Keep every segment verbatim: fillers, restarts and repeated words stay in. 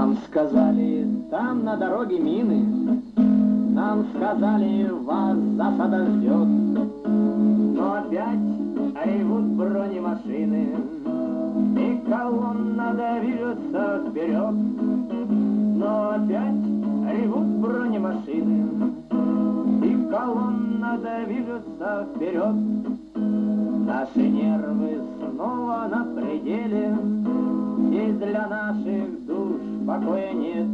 Нам сказали, там на дороге мины, нам сказали, вас засада ждет. Но опять ревут бронемашины, и колонна движется вперед. Но опять ревут бронемашины, и колонна движется вперед. Наши нервы снова на пределе, и для наших душ покоя нет.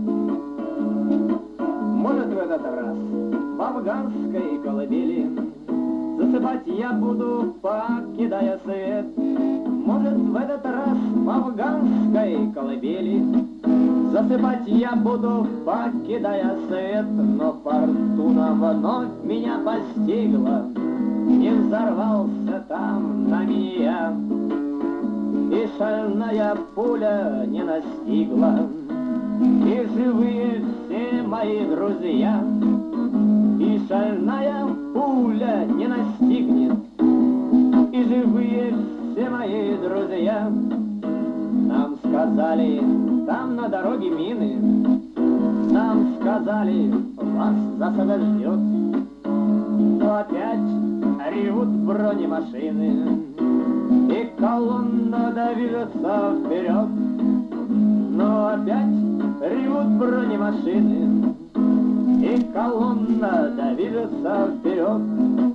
Может, в этот раз в афганской колыбели засыпать я буду, покидая свет. Может, в этот раз в афганской колыбели засыпать я буду, покидая свет. Но фортуна вновь меня постигла, не взорвался там на меня, и шальная пуля не настигла, и живые все мои друзья. И шальная пуля не настигнет, и живые все мои друзья. Нам сказали, там на дороге мины, нам сказали, вас засада ждет. Но опять ревут бронемашины, и колонна движется вперед. Но опять ревут бронемашины, и колонна движется вперед.